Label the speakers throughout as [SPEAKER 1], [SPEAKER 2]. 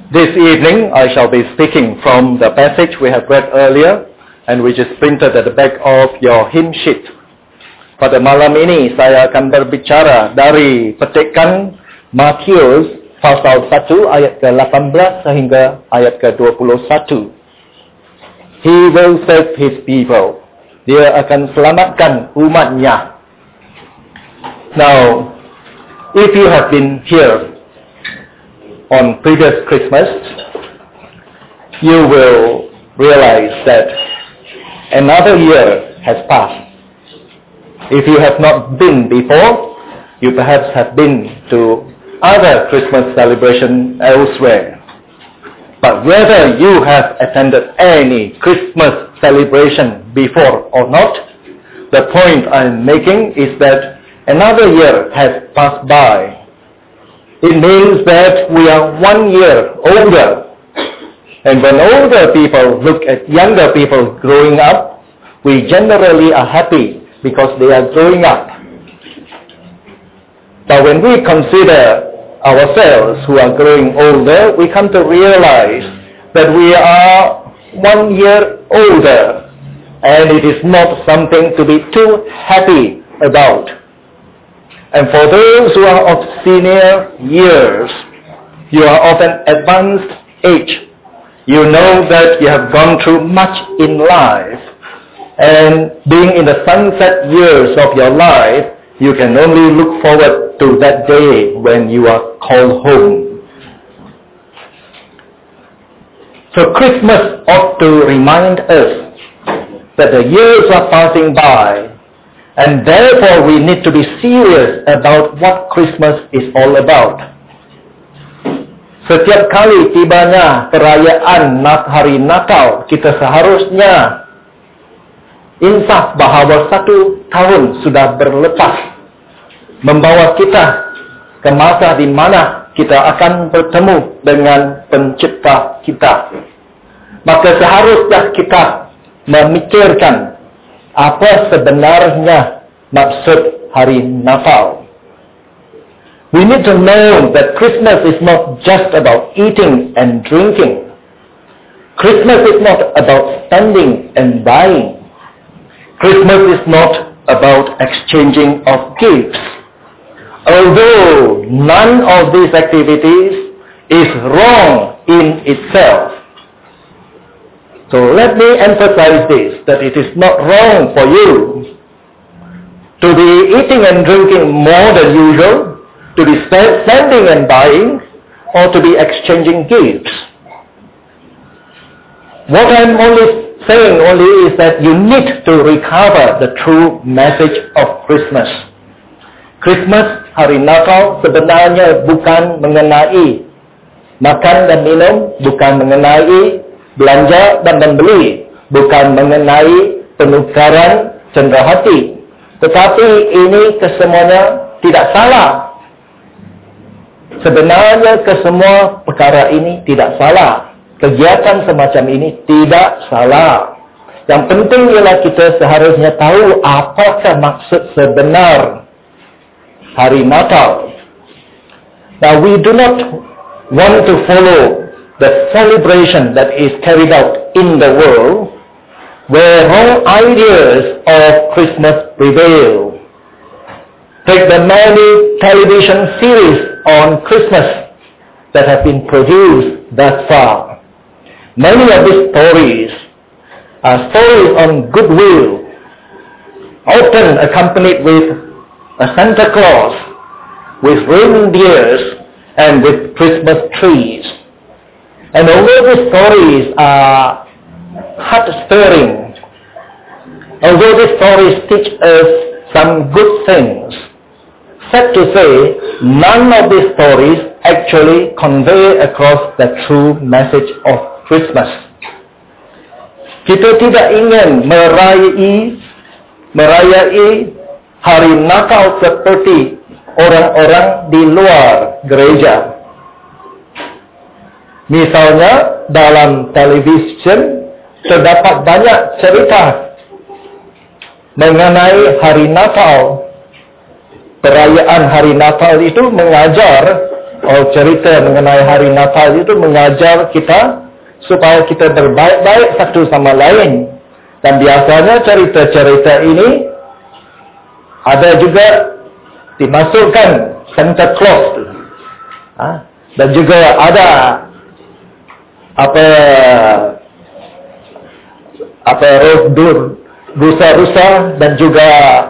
[SPEAKER 1] This evening, I shall be speaking from the passage we have read earlier and which is printed at the back of your hymn sheet. Pada malam ini, saya akan berbicara dari petikan Matius pasal 1 ayat ke-18 sehingga ayat ke-21. He will save his people. Dia akan selamatkan umatnya. Now, if you have been here on previous Christmas, you will realize that another year has passed. If you have not been before, you perhaps have been to other Christmas celebration elsewhere. But whether you have attended any Christmas celebration before or not, the point I'm making is that another year has passed by. It means that we are 1 year older. And when older people look at younger people growing up, we generally are happy because they are growing up. But when we consider ourselves who are growing older, we come to realize that we are 1 year older. And it is not something to be too happy about. And for those who are of senior years, you are of an advanced age. You know that you have gone through much in life. And being in the sunset years of your life, you can only look forward to that day when you are called home. So Christmas ought to remind us that the years are passing by, and therefore we need to be serious about what Christmas is all about. Setiap kali tibanya perayaan hari Natal, kita seharusnya insaf bahawa 1 tahun sudah berlepas, membawa kita ke masa di mana kita akan bertemu dengan pencipta kita. Maka seharusnya kita memikirkan apa sebenarnya maksud hari Natal. We need to know that Christmas is not just about eating and drinking. Christmas is not about spending and buying. Christmas is not about exchanging of gifts. Although none of these activities is wrong in itself. So let me emphasize this, that it is not wrong for you to be eating and drinking more than usual, to be spending and buying, or to be exchanging gifts. What I'm saying is that you need to recover the true message of Christmas. Christmas, hari Natal, sebenarnya bukan mengenai makan dan minum, bukan mengenai belanja dan membeli, bukan mengenai penukaran cenderahati. Tetapi ini kesemuanya tidak salah. Sebenarnya kesemua perkara ini tidak salah. Kegiatan semacam ini tidak salah. Yang penting ialah kita seharusnya tahu apakah maksud sebenar hari Natal. Now we do not want to follow the celebration that is carried out in the world, where wrong ideas of Christmas prevail. Take the many television series on Christmas that have been produced thus far. Many of these stories are stories on goodwill, often accompanied with a Santa Claus, with reindeers, and with Christmas trees. And although these stories are heart-stirring, although these stories teach us some good things, sad to say, none of these stories actually convey across the true message of Christmas. Kita tidak ingin merayai hari Natal seperti orang-orang di luar gereja. Misalnya, dalam televisyen terdapat banyak cerita mengenai hari Natal. Perayaan hari Natal itu mengajar cerita mengenai hari Natal itu mengajar kita supaya kita berbaik-baik satu sama lain. Dan biasanya cerita-cerita ini ada juga dimasukkan Santa Claus tu. Dan juga ada rusa-rusa dan juga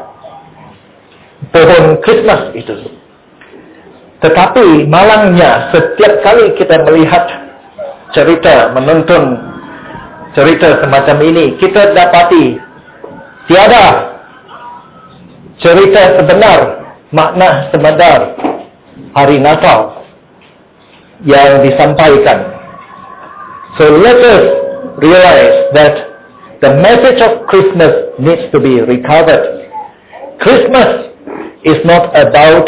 [SPEAKER 1] pohon Christmas itu. Tetapi malangnya setiap kali kita melihat cerita, menonton cerita semacam ini, kita dapati tiada cerita sebenar, makna sebenar hari Natal yang disampaikan. So let us realize that the message of Christmas needs to be recovered. Christmas is not about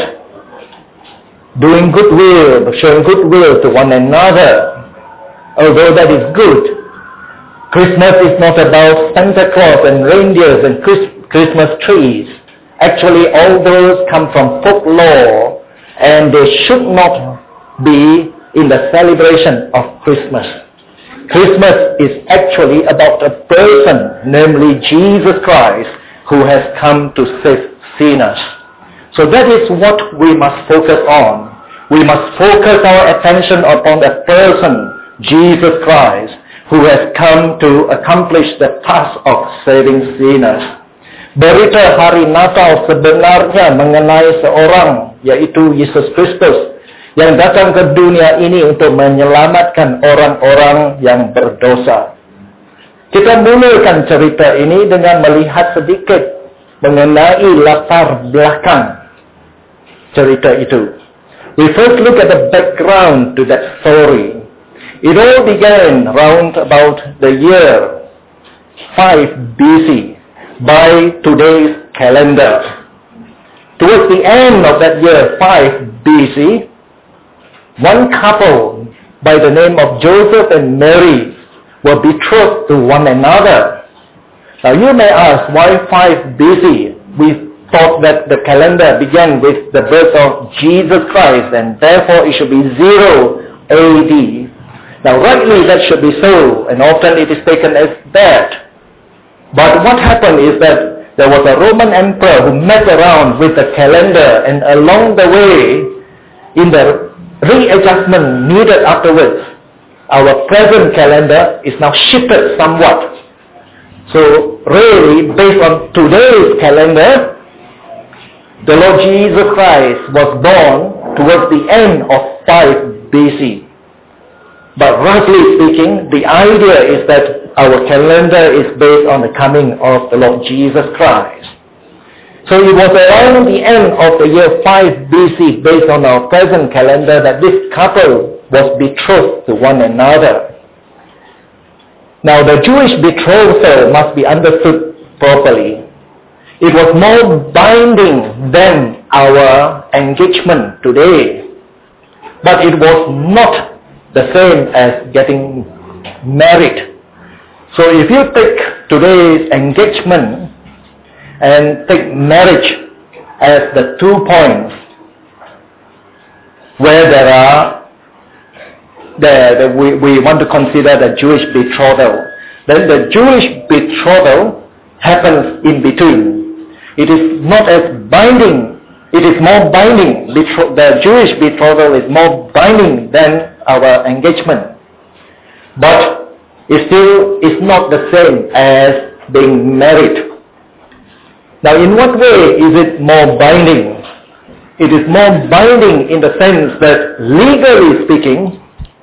[SPEAKER 1] doing goodwill, showing goodwill to one another, although that is good. Christmas is not about Santa Claus and reindeers and Christmas trees. Actually, all those come from folklore, and they should not be in the celebration of Christmas. Christmas is actually about a person, namely Jesus Christ, who has come to save sinners. So that is what we must focus on. We must focus our attention upon the person, Jesus Christ, who has come to accomplish the task of saving sinners. Berita hari Natal sebenarnya mengenai seorang, yaitu Yesus Kristus, yang datang ke dunia ini untuk menyelamatkan orang-orang yang berdosa. Kita mulakan cerita ini dengan melihat sedikit mengenai latar belakang cerita itu. We first look at the background to that story. It all began round about the year 5 BC by today's calendar. Towards the end of that year 5 BC, one couple by the name of Joseph and Mary were betrothed to one another. Now you may ask, why 5 BC? We thought that the calendar began with the birth of Jesus Christ, and therefore it should be 0 AD. Now rightly that should be so, and often it is taken as that. But what happened is that there was a Roman emperor who messed around with the calendar, and along the way, in the readjustment needed afterwards, our present calendar is now shifted somewhat. So really, based on today's calendar, the Lord Jesus Christ was born towards the end of 5 BC. But roughly speaking, the idea is that our calendar is based on the coming of the Lord Jesus Christ. So it was around the end of the year 5 BC, based on our present calendar, that this couple was betrothed to one another. Now the Jewish betrothal must be understood properly. It was more binding than our engagement today. But it was not the same as getting married. So if you take today's engagement and take marriage as the 2 points where we want to consider the Jewish betrothal, then the Jewish betrothal happens in between. It is not as binding, it is more binding. The Jewish betrothal is more binding than our engagement. But it still is not the same as being married. Now, in what way is it more binding? It is more binding in the sense that legally speaking,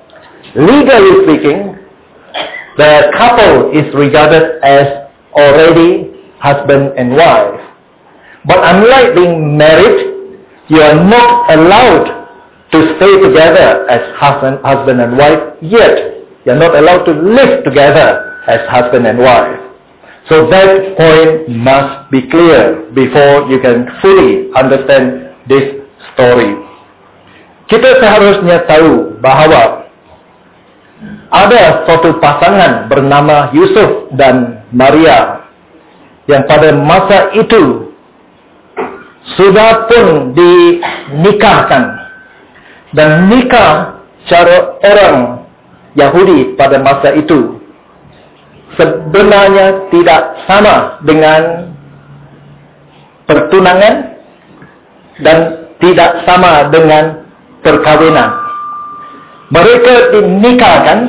[SPEAKER 1] the couple is regarded as already husband and wife. But unlike being married, you are not allowed to stay together as husband and wife yet. You are not allowed to live together as husband and wife. So that point must be clear before you can fully understand this story. Kita seharusnya tahu bahawa ada suatu pasangan bernama Yusuf dan Maria yang pada masa itu sudah pun dinikahkan. Dan nikah cara orang Yahudi pada masa itu sebenarnya tidak sama dengan pertunangan dan tidak sama dengan perkawinan. Mereka dinikahkan.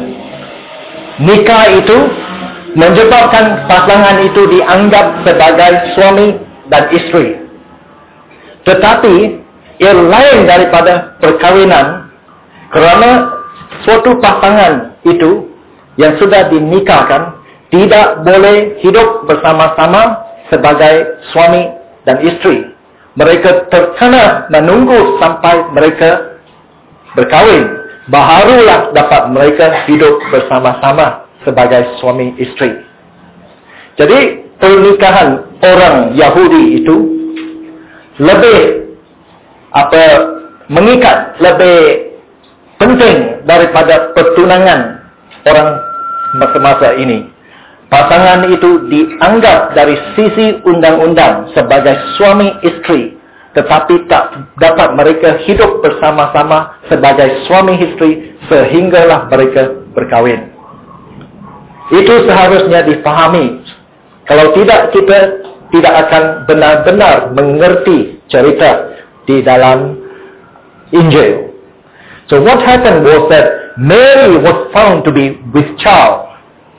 [SPEAKER 1] Nikah itu menyebabkan pasangan itu dianggap sebagai suami dan isteri. Tetapi ia lain daripada perkawinan, kerana suatu pasangan itu yang sudah dinikahkan tidak boleh hidup bersama-sama sebagai suami dan isteri. Mereka terkena menunggu sampai mereka berkahwin, barulah dapat mereka hidup bersama-sama sebagai suami isteri. Jadi pernikahan orang Yahudi itu lebih mengikat, lebih penting daripada pertunangan orang masa-masa ini. Pasangan itu dianggap dari sisi undang-undang sebagai suami isteri, tetapi tak dapat mereka hidup bersama-sama sebagai suami isteri sehinggalah mereka berkahwin. Itu seharusnya difahami. Kalau tidak, kita tidak akan benar-benar mengerti cerita di dalam Injil. So what happened was that Mary was found to be with child.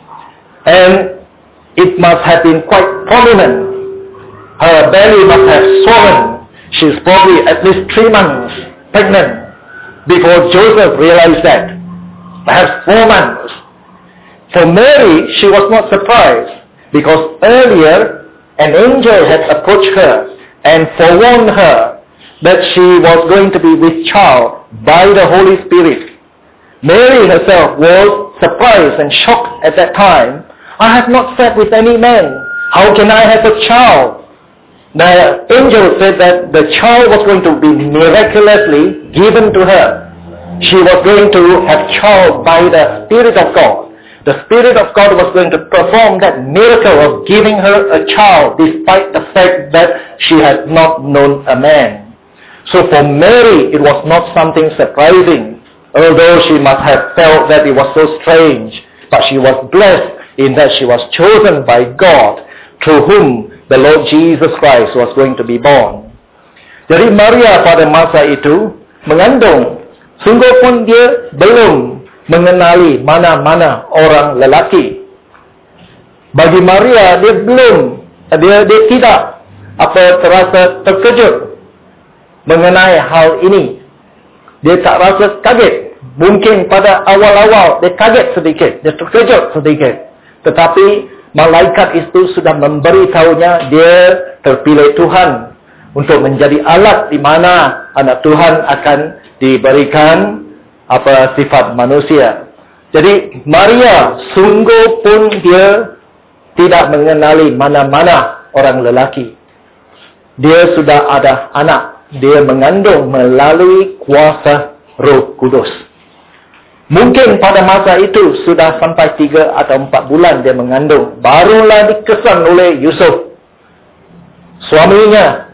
[SPEAKER 1] And it must have been quite prominent. Her belly must have swollen. She's probably at least 3 months pregnant before Joseph realized that. Perhaps 4 months. For Mary, she was not surprised because earlier an angel had approached her and forewarned her that she was going to be with child by the Holy Spirit. Mary herself was surprised and shocked at that time. I have not slept with any man. How can I have a child? The angel said that the child was going to be miraculously given to her. She was going to have child by the Spirit of God. The Spirit of God was going to perform that miracle of giving her a child despite the fact that she had not known a man. So for Mary, it was not something surprising, although she must have felt that it was so strange. But she was blessed in that she was chosen by God, through whom the Lord Jesus Christ was going to be born. Jadi Maria pada masa itu mengandung, sungguh pun dia belum mengenali mana-mana orang lelaki. Bagi Maria, dia tidak terasa terkejut mengenai hal ini. Dia tak rasa kaget. Mungkin pada awal-awal dia kaget sedikit, dia terkejut sedikit. Tetapi malaikat itu sudah memberitahunya dia terpilih Tuhan untuk menjadi alat di mana anak Tuhan akan diberikan sifat manusia. Jadi Maria sungguh pun dia tidak mengenali mana-mana orang lelaki. Dia sudah ada anak. Dia mengandung melalui kuasa Roh Kudus. Mungkin pada masa itu sudah sampai 3 atau 4 bulan dia mengandung. Barulah dikesan oleh Yusuf, suaminya.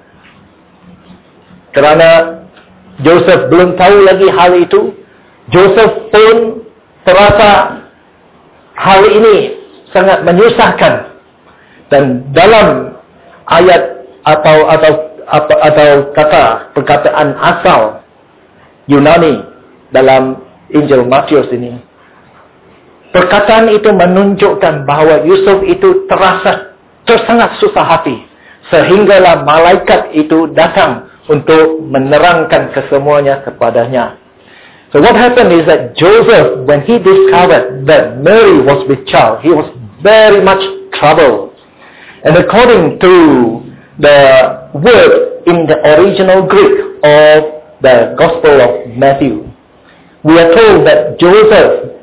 [SPEAKER 1] Kerana Joseph belum tahu lagi hal itu. Joseph pun terasa hal ini sangat menyusahkan. Dan dalam ayat atau perkataan asal Yunani dalam Injil Matius ini, perkataan itu menunjukkan bahawa Yusuf itu terasa sangat susah hati, sehinggalah malaikat itu datang untuk menerangkan kesemuanya kepadanya. So what happened is that Joseph, when he discovered that Mary was with child, he was very much troubled. And according to the word in the original Greek of the Gospel of Matthew, we are told that Joseph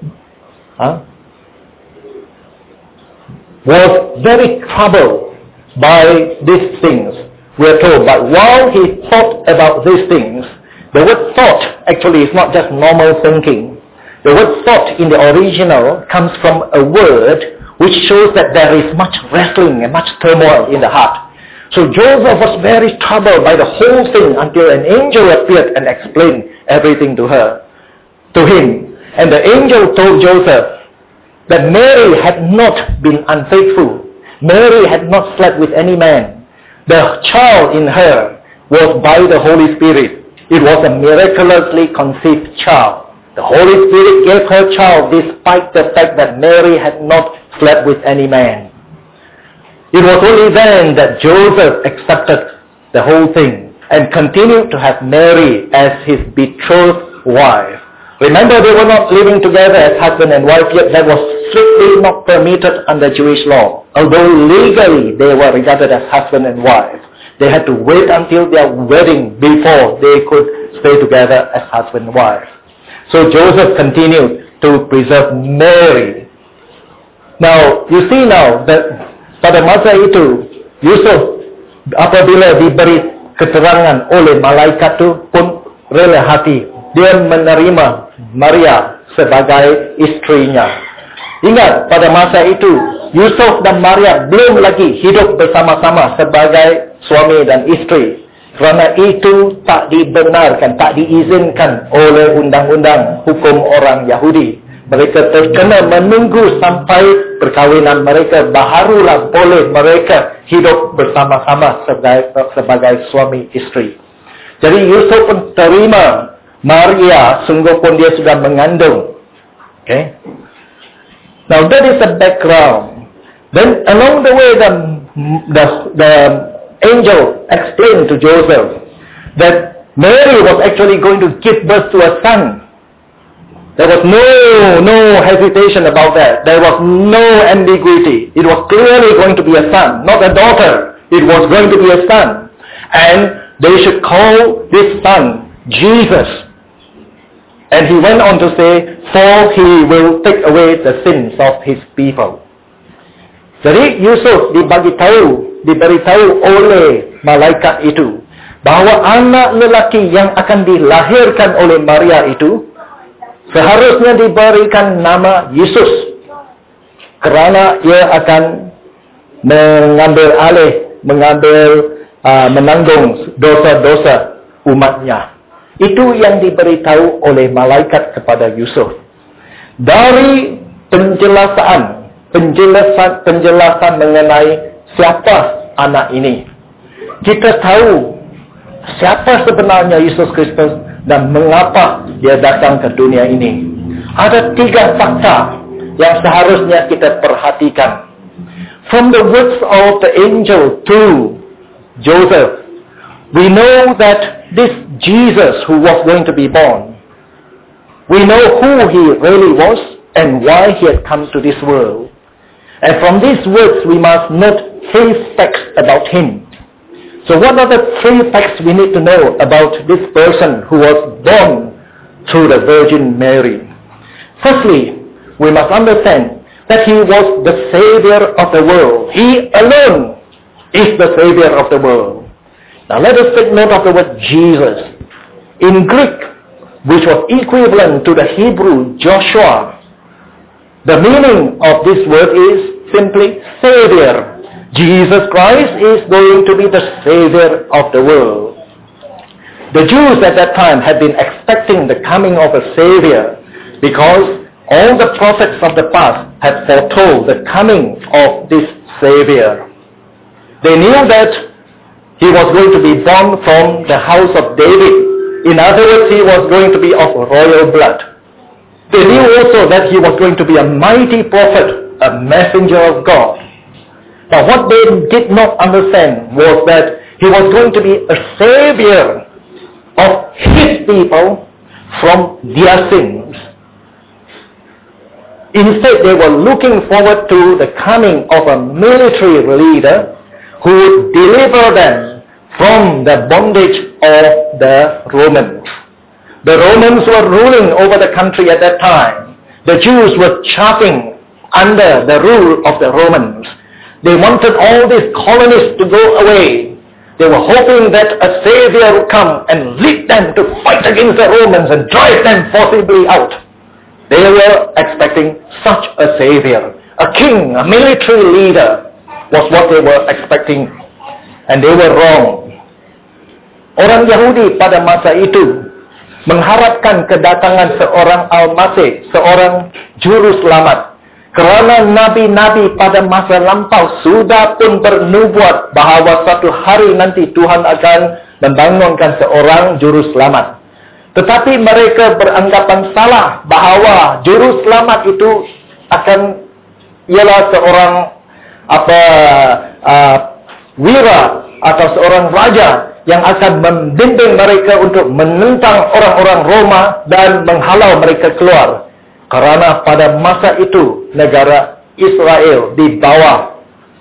[SPEAKER 1] was very troubled by these things. We are told, but while he thought about these things, the word thought actually is not just normal thinking. The word thought in the original comes from a word which shows that there is much wrestling and much turmoil in the heart. So Joseph was very troubled by the whole thing until an angel appeared and explained everything to him. And the angel told Joseph that Mary had not been unfaithful. Mary had not slept with any man. The child in her was by the Holy Spirit. It was a miraculously conceived child. The Holy Spirit gave her child despite the fact that Mary had not slept with any man. It was only then that Joseph accepted the whole thing and continued to have Mary as his betrothed wife. Remember, they were not living together as husband and wife yet. That was strictly not permitted under Jewish law. Although legally they were regarded as husband and wife, they had to wait until their wedding before they could stay together as husband and wife. So Joseph continued to preserve Mary. Now, you see now that pada masa itu, Yusuf apabila diberi keterangan oleh malaikat itu pun rela hati. Dia menerima Maria sebagai istrinya. Ingat, pada masa itu, Yusuf dan Maria belum lagi hidup bersama-sama sebagai suami dan istri. Kerana itu tak dibenarkan, tak diizinkan oleh undang-undang hukum orang Yahudi. Mereka terkena menunggu sampai perkahwinan mereka, barulah boleh mereka hidup bersama-sama sebagai suami istri. Jadi Yusuf pun terima Maria, sungguh pun dia sudah mengandung. Okay? Now that is the background. Then along the way the angel explained to Joseph that Mary was actually going to give birth to a son. There was no hesitation about that. There was no ambiguity. It was clearly going to be a son, not a daughter. It was going to be a son. And they should call this son Jesus. And he went on to say, for he will take away the sins of his people. Jadi Yusuf diberitahu oleh malaikat itu bahawa anak lelaki yang akan dilahirkan oleh Maria itu seharusnya diberikan nama Yesus, kerana ia akan menanggung dosa-dosa umatnya. Itu yang diberitahu oleh malaikat kepada Yusuf. Dari penjelasan mengenai siapa anak ini, kita tahu siapa sebenarnya Yesus Kristus dan mengapa dia datang ke dunia ini. Ada 3 fakta yang seharusnya kita perhatikan. From the words of the angel to Joseph, we know that this Jesus who was going to be born, we know who he really was and why he had come to this world. And from these words we must note 3 facts about him. So what are the 3 facts we need to know about this person who was born through the Virgin Mary? Firstly, we must understand that he was the Savior of the world. He alone is the Savior of the world. Now let us take note of the word Jesus. In Greek, which was equivalent to the Hebrew Joshua, the meaning of this word is simply Savior. Jesus Christ is going to be the Savior of the world. The Jews at that time had been expecting the coming of a Savior because all the prophets of the past had foretold the coming of this Savior. They knew that he was going to be born from the house of David. In other words, he was going to be of royal blood. They knew also that he was going to be a mighty prophet, a messenger of God. But what they did not understand was that he was going to be a savior of his people from their sins. Instead, they were looking forward to the coming of a military leader who would deliver them from the bondage of the Romans. The Romans were ruling over the country at that time. The Jews were chafing under the rule of the Romans. They wanted all these colonists to go away. They were hoping that a savior would come and lead them to fight against the Romans and drive them forcibly out. They were expecting such a savior. A king, a military leader was what they were expecting. And they were wrong. Orang Yahudi pada masa itu mengharapkan kedatangan seorang Al-Masih, seorang juru selamat. Kerana nabi-nabi pada masa lampau sudah pun bernubuat bahawa suatu hari nanti Tuhan akan membangunkan seorang juru selamat. Tetapi mereka beranggapan salah bahawa juru selamat itu ialah seorang wira atau seorang raja yang akan membimbing mereka untuk menentang orang-orang Roma dan menghalau mereka keluar. Kerana pada masa itu negara Israel di bawah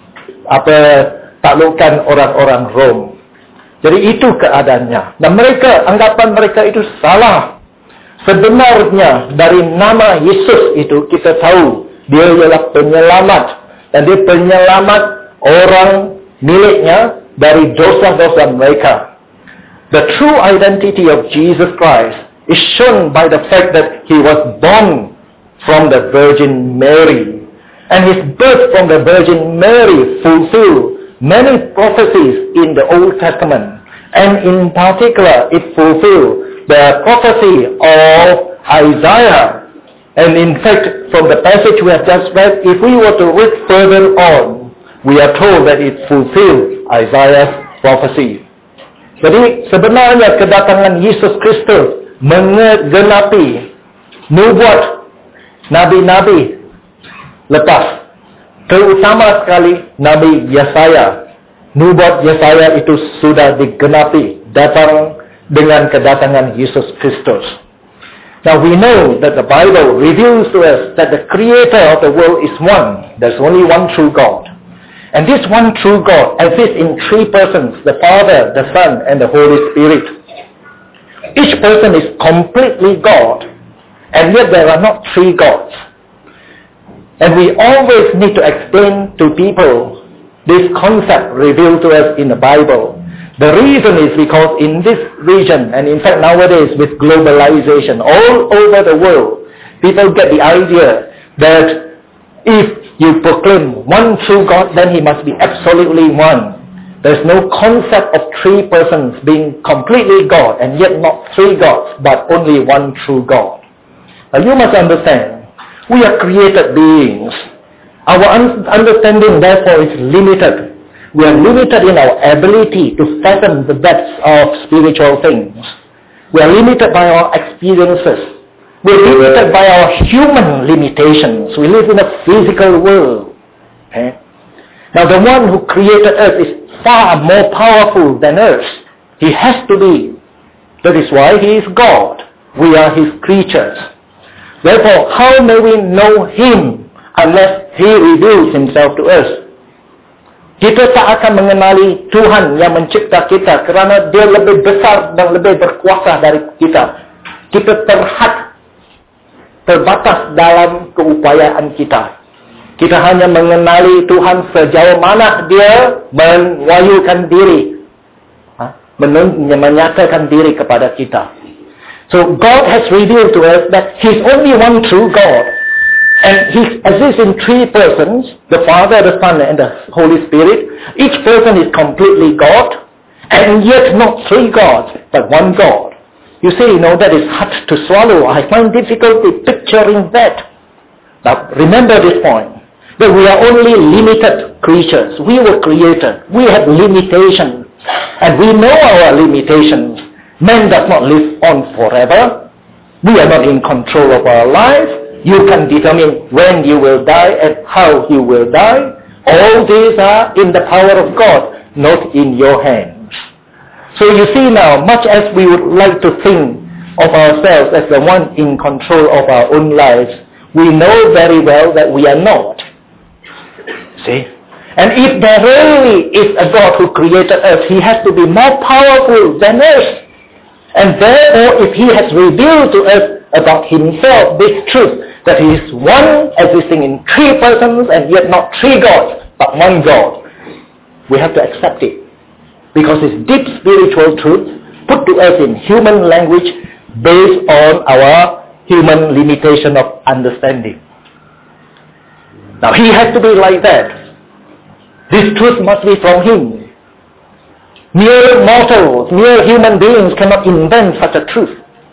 [SPEAKER 1] taklukan orang-orang Rom. Jadi itu keadaannya. Dan anggapan mereka itu salah. Sebenarnya dari nama Yesus itu kita tahu dia ialah penyelamat. Dan dia penyelamat orang miliknya dari dosa-dosa mereka. The true identity of Jesus Christ is shown by the fact that he was born from the Virgin Mary. And his birth from the Virgin Mary fulfilled many prophecies in the Old Testament. And in particular, it fulfilled the prophecy of Isaiah. And in fact, from the passage we have just read, if we were to read further on, we are told that it fulfilled Isaiah's prophecy. Jadi sebenarnya kedatangan Yesus Kristus menggenapi nubuat nabi-nabi lepas. Terutama sekali Nabi Yesaya. Nubuat Yesaya itu sudah digenapi datang dengan kedatangan Yesus Kristus. Now we know that the Bible reveals to us that the creator of the world is one. There's only one true God. And this one true God exists in three persons, the Father, the Son, and the Holy Spirit. Each person is completely God, and yet there are not three gods. And we always need to explain to people this concept revealed to us in the Bible. The reason is because in this region, and in fact nowadays with globalization all over the world, people get the idea that if you proclaim one true God, then he must be absolutely one. There's no concept of three persons being completely God, and yet not three gods, but only one true God. Now you must understand, we are created beings. Our understanding therefore is limited. We are limited in our ability to fathom the depths of spiritual things. We are limited by our experiences. We are limited by our human limitations. We live in a physical world. Okay? Now the one who created us is far more powerful than us. He has to be. That is why he is God. We are his creatures. Therefore, how may we know him unless he reveals himself to us? Kita tak akan mengenali Tuhan yang mencipta kita kerana dia lebih besar dan lebih berkuasa dari kita. Kita terbatas dalam keupayaan kita. Kita hanya mengenali Tuhan sejauh mana dia mewahyukan diri, menyatakan diri kepada kita. So God has revealed to us that He is only one true God. And He exists in three persons, the Father, the Son, and the Holy Spirit. Each person is completely God, and yet not three gods, but one God. You see, that is hard to swallow. I find difficulty picturing that. Now, remember this point, that we are only limited creatures. We were created. We have limitations. And we know our limitations. Man does not live on forever. We are not in control of our lives. You can determine when you will die and how you will die. All these are in the power of God, not in your hands. So you see now, much as we would like to think of ourselves as the one in control of our own lives, we know very well that we are not. See? And if there really is a God who created us, He has to be more powerful than us. And therefore, if He has revealed to us about Himself this truth, that He is one existing in three persons and yet not three gods, but one God, we have to accept it. Because it's deep spiritual truth put to us in human language based on our human limitation of understanding. Now He has to be like that. This truth must be from Him. Mere mortals, mere human beings cannot invent such a truth.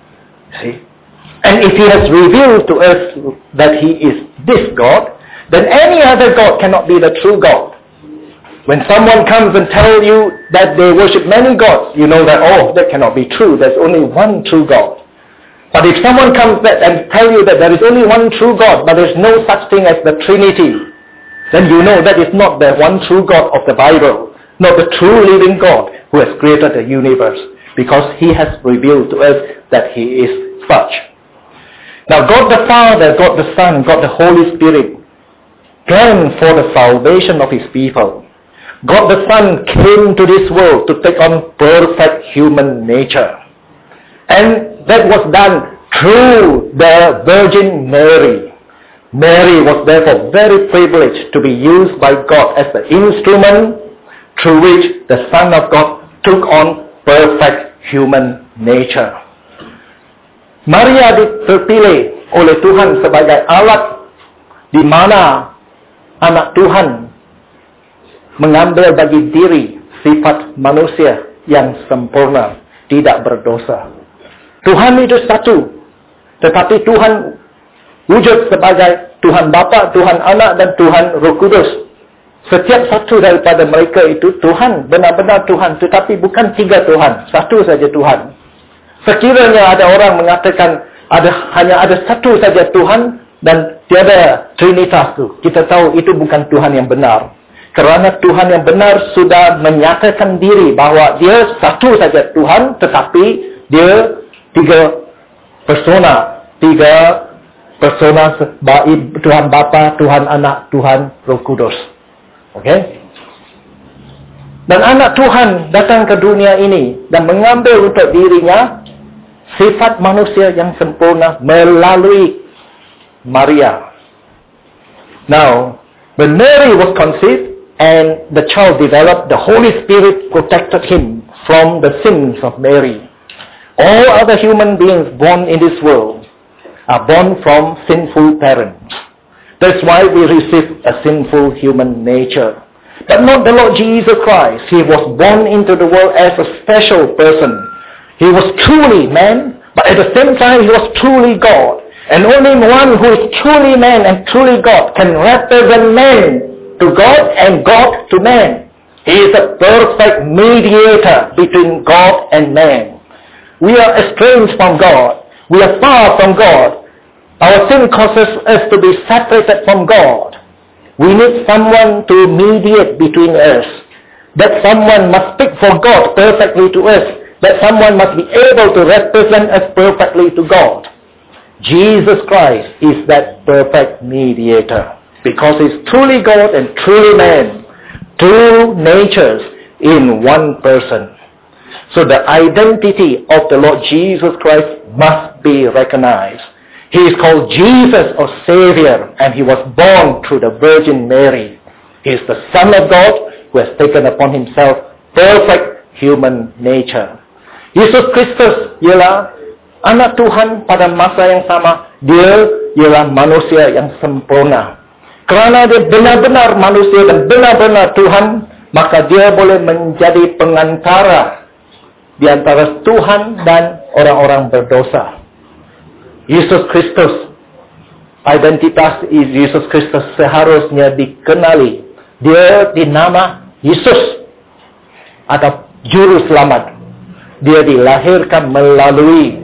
[SPEAKER 1] See? And if he has revealed to us that he is this God, then any other God cannot be the true God. When someone comes and tells you that they worship many gods, you know that, oh, that cannot be true. There's only one true God. But if someone comes back and tells you that there is only one true God, but there's no such thing as the Trinity, then you know that is not the one true God of the Bible, not the true living God who has created the universe, because he has revealed to us that he is such. Now God the Father, God the Son, God the Holy Spirit planned for the salvation of his people. God the Son came to this world to take on perfect human nature. And that was done through the Virgin Mary. Mary was therefore very privileged to be used by God as the instrument through which the Son of God took on perfect human nature. Maria terpilih oleh Tuhan sebagai alat di mana anak Tuhan mengambil bagi diri sifat manusia yang sempurna, tidak berdosa. Tuhan itu satu, tetapi Tuhan wujud sebagai Tuhan Bapa, Tuhan Anak, dan Tuhan Roh Kudus. Setiap satu daripada mereka itu Tuhan, benar-benar Tuhan, tetapi bukan tiga Tuhan, satu saja Tuhan. Sekiranya ada orang mengatakan hanya ada satu saja Tuhan dan tiada Trinitas itu, kita tahu itu bukan Tuhan yang benar. Kerana Tuhan yang benar sudah menyatakan diri bahawa dia satu saja Tuhan, tetapi dia tiga persona Tuhan Bapa, Tuhan Anak, Tuhan Roh Kudus. Okay? Dan anak Tuhan datang ke dunia ini dan mengambil untuk dirinya sifat manusia yang sempurna melalui Maria. Now, when Mary was conceived and the child developed, the Holy Spirit protected him from the sins of Mary. All other human beings born in this world are born from sinful parents. That's why we receive a sinful human nature. But not the Lord Jesus Christ. He was born into the world as a special person. He was truly man, but at the same time he was truly God. And only one who is truly man and truly God can represent man to God and God to man. He is a perfect mediator between God and man. We are estranged from God. We are far from God. Our sin causes us to be separated from God. We need someone to mediate between us. That someone must speak for God perfectly to us. That someone must be able to represent us perfectly to God. Jesus Christ is that perfect mediator, because he's truly God and truly man, two natures in one person. So the identity of the Lord Jesus Christ must be recognized. He is called Jesus or Savior, and he was born through the Virgin Mary. He is the Son of God who has taken upon himself perfect human nature. Yesus Kristus ialah anak Tuhan pada masa yang sama. Dia ialah manusia yang sempurna. Kerana dia benar-benar manusia dan benar-benar Tuhan, maka dia boleh menjadi pengantara di antara Tuhan dan orang-orang berdosa. Yesus Kristus, identitas Yesus Kristus seharusnya dikenali. Dia dinama Yesus atau Juru Selamat. Dia dilahirkan melalui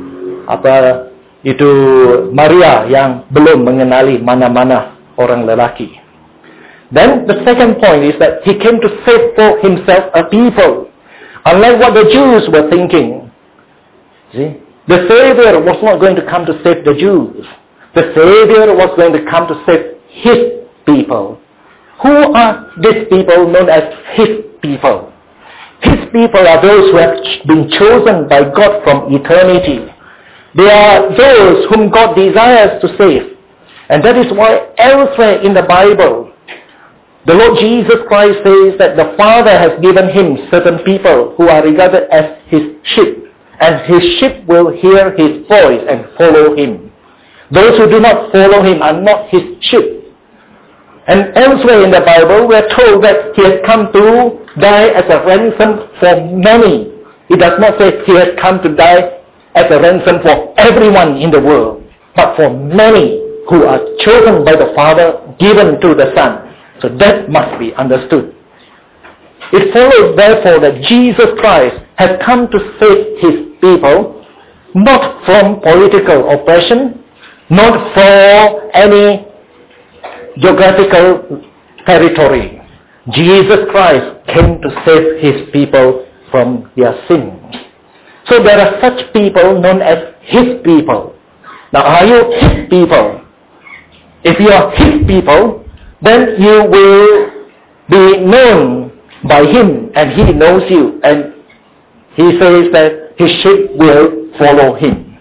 [SPEAKER 1] Maria yang belum mengenali mana-mana orang lelaki. Then the second point is that he came to save for himself a people. Unlike what the Jews were thinking. See? The Savior was not going to come to save the Jews. The Savior was going to come to save his people. Who are these people known as his people? His people are those who have been chosen by God from eternity. They are those whom God desires to save. And that is why elsewhere in the Bible, the Lord Jesus Christ says that the Father has given him certain people who are regarded as his sheep. And his sheep will hear his voice and follow him. Those who do not follow him are not his sheep. And elsewhere in the Bible, we are told that he has come to die as a ransom for many. It does not say he has come to die as a ransom for everyone in the world, but for many who are chosen by the Father, given to the Son. So that must be understood. It follows therefore that Jesus Christ has come to save his people, not from political oppression, not for any geographical territory. Jesus Christ came to save his people from their sins. So there are such people known as his people. Now, are you his people? If you are his people, then you will be known by him, and he knows you, and he says that his sheep will follow him.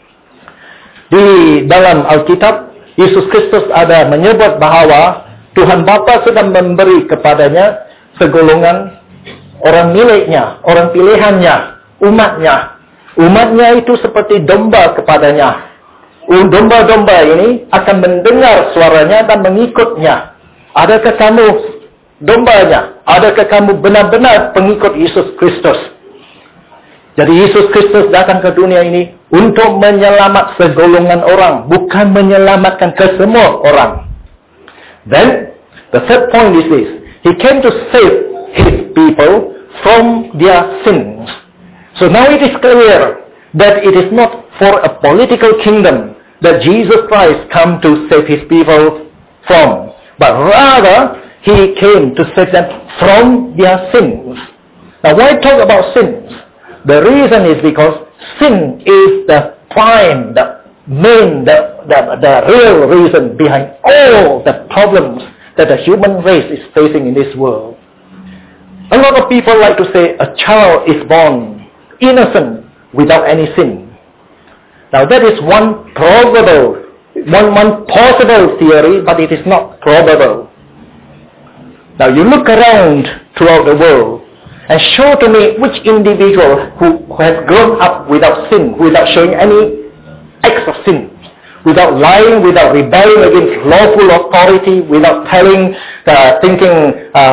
[SPEAKER 1] Di dalam Alkitab, Yesus Kristus ada menyebut bahawa Tuhan Bapa sudah memberi kepadanya segolongan orang miliknya, orang pilihannya, umatnya. Umatnya itu seperti domba kepadanya. Domba-domba ini akan mendengar suaranya dan mengikutnya. Adakah kamu dombanya? Adakah kamu benar-benar pengikut Yesus Kristus? Jadi Yesus Kristus datang ke dunia ini untuk menyelamat segolongan orang, bukan menyelamatkan kesemua orang. Then, the third point is this. He came to save his people from their sins. So now it is clear that it is not for a political kingdom that Jesus Christ come to save his people from, but rather he came to save them from their sins. Now why talk about sins? The reason is because sin is the prime, the main, the real reason behind all the problems that the human race is facing in this world. A lot of people like to say a child is born innocent without any sin. Now that is one possible theory, but it is not probable. Now you look around throughout the world and show to me which individual who has grown up without sin, without showing any acts of sin, without lying, without rebelling against lawful authority, without thinking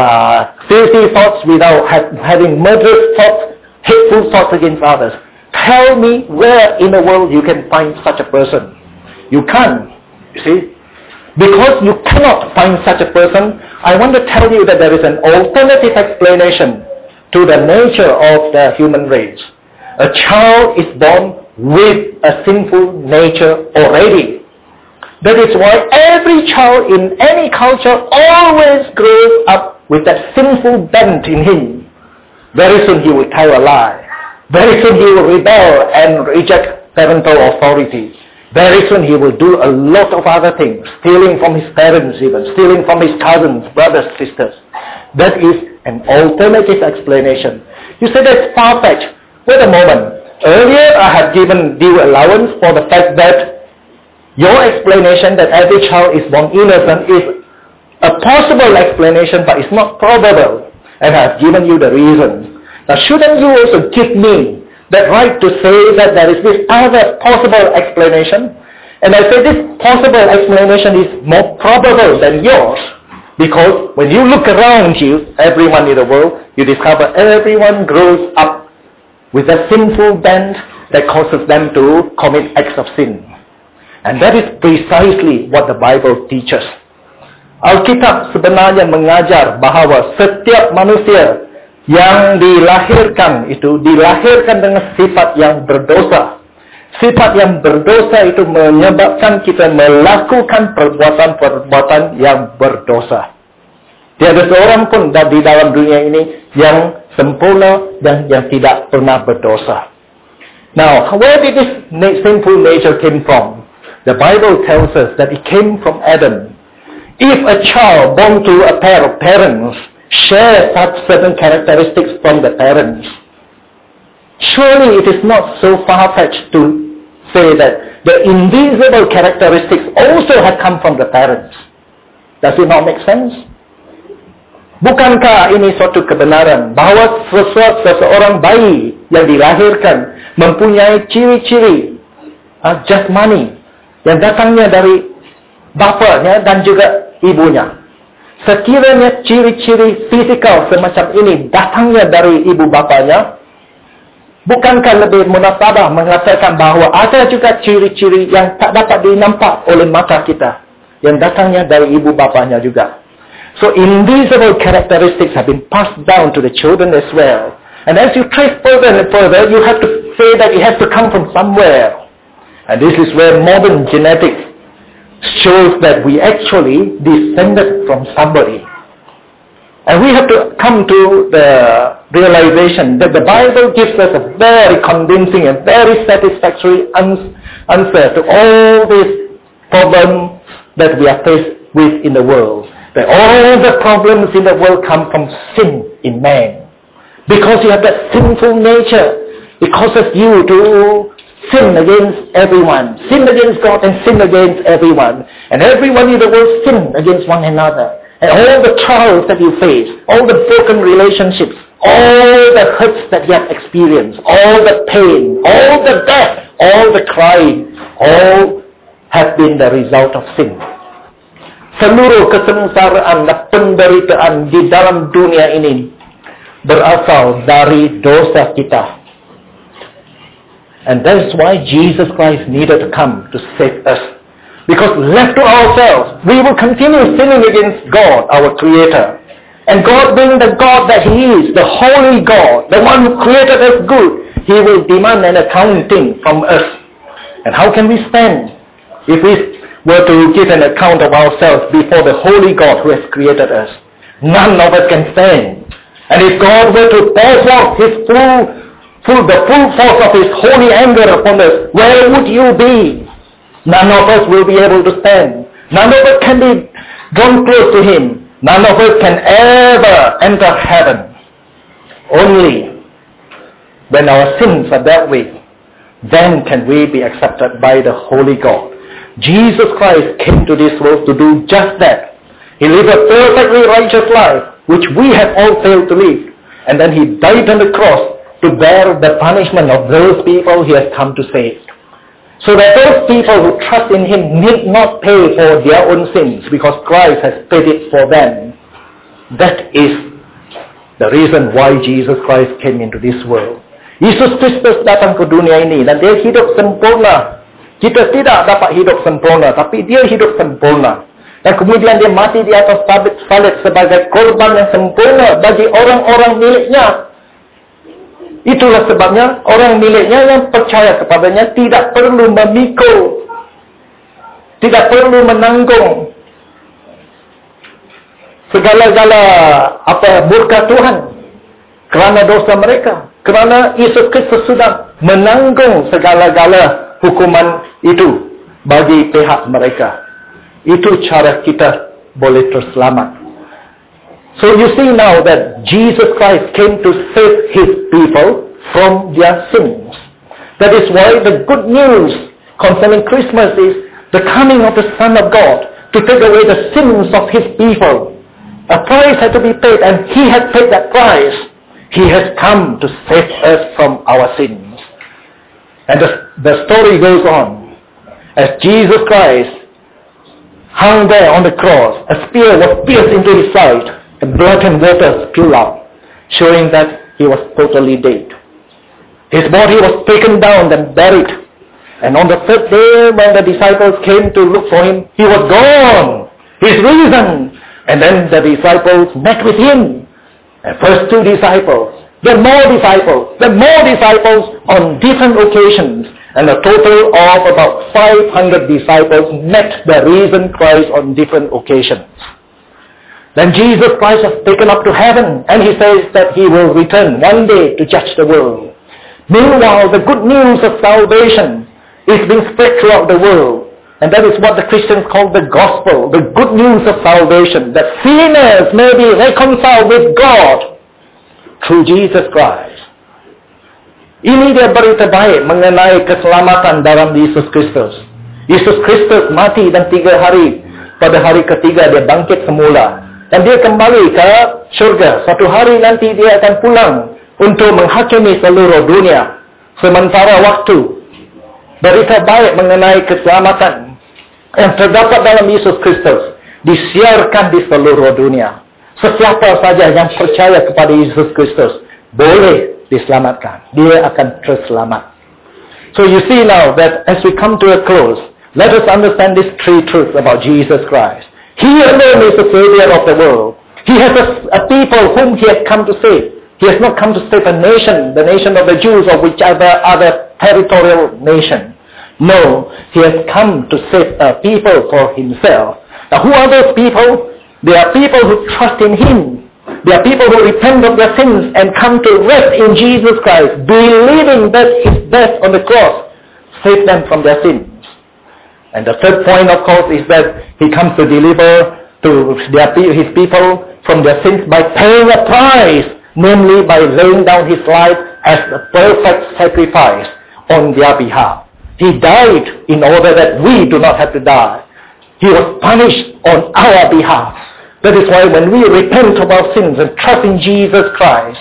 [SPEAKER 1] filthy thoughts, without having murderous thoughts, hateful thoughts against others. Tell me where in the world you can find such a person. You can't, you see. Because you cannot find such a person, I want to tell you that there is an alternative explanation to the nature of the human race. A child is born with a sinful nature already. That is why every child in any culture always grows up with that sinful bent in him. Very soon he will tell a lie. Very soon he will rebel and reject parental authority. Very soon he will do a lot of other things, stealing from his parents even, stealing from his cousins, brothers, sisters. That is an alternative explanation. You say that's far-fetched. Wait a moment. Earlier I had given due allowance for the fact that your explanation that every child is born innocent is a possible explanation, but it's not probable. And I have given you the reasons. Now shouldn't you also give me that right to say that there is this other possible explanation? And I say this possible explanation is more probable than yours. Because when you look around you, everyone in the world, you discover everyone grows up with a sinful bent that causes them to commit acts of sin. And that is precisely what the Bible teaches. Alkitab sebenarnya mengajar bahawa setiap manusia yang dilahirkan itu dilahirkan dengan sifat yang berdosa. Sifat yang berdosa itu menyebabkan kita melakukan perbuatan-perbuatan yang berdosa. Tiada seorang pun di dalam dunia ini yang sempurna dan yang tidak pernah berdosa. Now, where did this sinful nature came from? The Bible tells us that it came from Adam. If a child born to a pair of parents shares such certain characteristics from the parents, surely it is not so far-fetched to say that the invisible characteristics also have come from the parents. Does it not make sense? Bukankah ini suatu kebenaran bahawa seseorang bayi yang dilahirkan mempunyai ciri-ciri jasmani yang datangnya dari bapanya dan juga ibunya? Sekiranya ciri-ciri fisikal semacam ini datangnya dari ibu bapanya, Bukankah lebih munasabah mengatakan bahawa ada juga ciri-ciri yang tak dapat dinampak oleh mata kita, yang datangnya dari ibu bapanya juga. So invisible characteristics have been passed down to the children as well. And as you trace further and further, you have to say that it has to come from somewhere. And this is where modern genetics shows that we actually descended from somebody. And we have to come to the realization that the Bible gives us a very convincing and very satisfactory answer to all these problems that we are faced with in the world. That all the problems in the world come from sin in man. Because you have that sinful nature, it causes you to sin against everyone. Sin against God and sin against everyone. And everyone in the world sin against one another. And all the trials that you face, all the broken relationships, all the hurts that you have experienced, all the pain, all the death, all the crying, all have been the result of sin. Seluruh kesengsaraan dan penderitaan di dalam dunia ini berasal dari dosa kita. And that is why Jesus Christ needed to come to save us. Because left to ourselves, we will continue sinning against God, our Creator. And God being the God that He is, the holy God, the one who created us good, He will demand an accounting from us. And how can we stand if we were to give an account of ourselves before the holy God who has created us? None of us can stand. And if God were to pour forth His the full force of His holy anger upon us, where would you be? None of us will be able to stand. None of us can be drawn close to Him. None of us can ever enter heaven. Only when our sins are dealt with, then can we be accepted by the Holy God. Jesus Christ came to this world to do just that. He lived a perfectly righteous life, which we have all failed to live. And then He died on the cross to bear the punishment of those people He has come to save. So that those people who trust in Him need not pay for their own sins, because Christ has paid it for them. That is the reason why Jesus Christ came into this world. Yesus Kristus datang ke dunia ini dan Dia hidup sempurna. Kita tidak dapat hidup sempurna, tapi Dia hidup sempurna. Dan kemudian Dia mati di atas salib sebagai korban yang sempurna bagi orang-orang miliknya. Itulah sebabnya orang miliknya yang percaya kepadanya tidak perlu memikul, tidak perlu menanggung segala-gala murka Tuhan kerana dosa mereka. Kerana Yesus Kristus sudah menanggung segala-gala hukuman itu bagi pihak mereka. Itu cara kita boleh terselamat. So you see now that Jesus Christ came to save His people from their sins. That is why the good news concerning Christmas is the coming of the Son of God to take away the sins of His people. A price had to be paid, and He has paid that price. He has come to save us from our sins. And the story goes on. As Jesus Christ hung there on the cross, a spear was pierced into His side. And blood and water spilled out, showing that He was totally dead. His body was taken down and buried. And on the third day, when the disciples came to look for Him, He was gone. He's risen. And then the disciples met with Him. And first 2 disciples, then more disciples on different occasions. And a total of about 500 disciples met the risen Christ on different occasions. Then Jesus Christ was taken up to heaven, and He says that He will return one day to judge the world. Meanwhile, the good news of salvation is being spread throughout the world. And that is what the Christians call the gospel, the good news of salvation, that sinners may be reconciled with God through Jesus Christ. Ini dia berita baik mengenai keselamatan dalam Yesus Kristus. Yesus Kristus mati dan 3 hari. Pada hari ketiga Dia bangkit semula. Dan Dia kembali ke syurga. Satu hari nanti Dia akan pulang untuk menghakimi seluruh dunia. Sementara waktu, berita baik mengenai keselamatan yang terdapat dalam Yesus Kristus disiarkan di seluruh dunia. Sesiapa saja yang percaya kepada Yesus Kristus boleh diselamatkan. Dia akan terselamat. So you see now that as we come to a close, let us understand these three truths about Jesus Christ. He alone is the Savior of the world. He has a people whom He has come to save. He has not come to save a nation, the nation of the Jews or whichever other territorial nation. No, He has come to save a people for Himself. Now who are those people? They are people who trust in Him. They are people who repent of their sins and come to rest in Jesus Christ, believing that His death on the cross saved them from their sins. And the third point, of course, is that He comes to deliver to His people from their sins by paying a price, namely by laying down His life as a perfect sacrifice on their behalf. He died in order that we do not have to die. He was punished on our behalf. That is why when we repent of our sins and trust in Jesus Christ,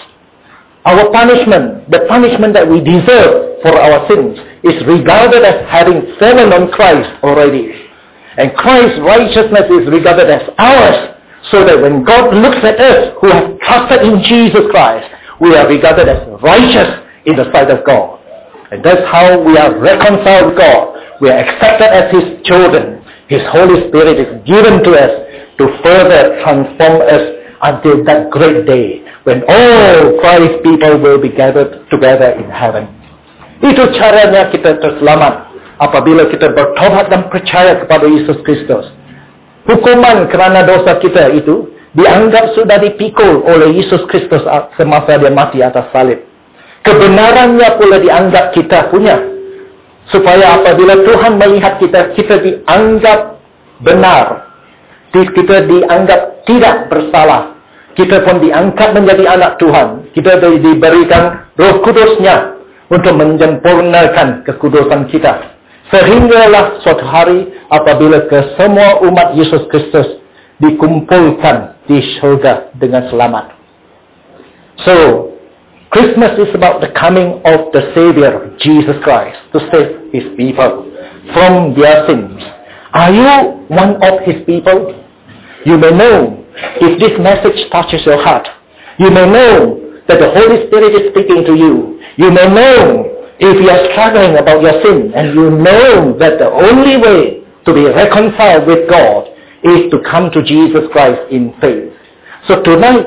[SPEAKER 1] our punishment, the punishment that we deserve for our sins, is regarded as having fallen on Christ already. And Christ's righteousness is regarded as ours, so that when God looks at us who have trusted in Jesus Christ, we are regarded as righteous in the sight of God. And that's how we are reconciled with God. We are accepted as His children. His Holy Spirit is given to us to further transform us until that great day when all Christ's people will be gathered together in heaven. Itu caranya kita terselamat apabila kita bertobat dan percaya kepada Yesus Kristus. Hukuman kerana dosa kita itu dianggap sudah dipikul oleh Yesus Kristus semasa Dia mati atas salib. Kebenarannya pula dianggap kita punya. Supaya apabila Tuhan melihat kita, kita dianggap benar. Kita dianggap tidak bersalah. Kita pun diangkat menjadi anak Tuhan. Kita diberikan Roh Kudus-Nya untuk menyempurnakan kekudusan kita. Sehinggalah suatu hari apabila kesemua umat Yesus Kristus dikumpulkan di syurga dengan selamat. So, Christmas is about the coming of the Savior, Jesus Christ, to save His people from their sins. Are you one of His people? You may know if this message touches your heart. You may know that the Holy Spirit is speaking to you. You may know if you are struggling about your sin, and you know that the only way to be reconciled with God is to come to Jesus Christ in faith. So tonight,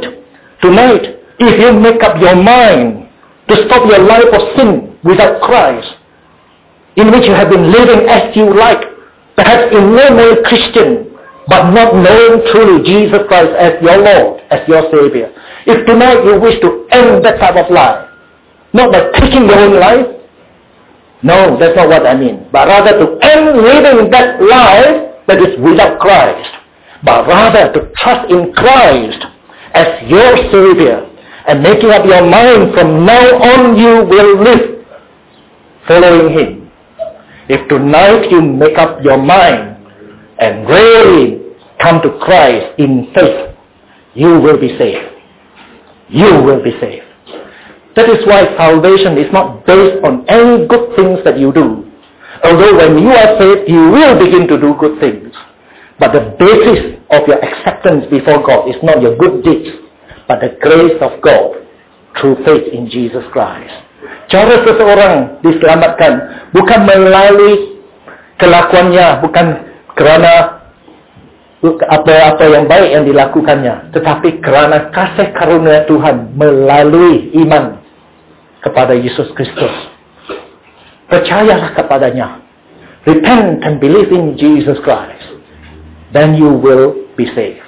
[SPEAKER 1] if you make up your mind to stop your life of sin without Christ, in which you have been living as you like, perhaps in no way Christian, but not knowing truly Jesus Christ as your Lord, as your Savior. If tonight you wish to end that type of life, not by taking your own life, no, that's not what I mean, but rather to end living that life that is without Christ, but rather to trust in Christ as your Savior, and making up your mind from now on you will live following Him. If tonight you make up your mind and really come to Christ in faith, you will be saved. You will be saved. That is why salvation is not based on any good things that you do. Although when you are saved, you will begin to do good things. But the basis of your acceptance before God is not your good deeds, but the grace of God through faith in Jesus Christ. Cara seseorang diselamatkan bukan melalui kelakuannya, bukan kerana apa-apa yang baik yang dilakukannya, tetapi kerana kasih karunia Tuhan melalui iman kepada Yesus Kristus. Percayalah kepadanya. Repent and believe in Jesus Christ. Then you will be saved.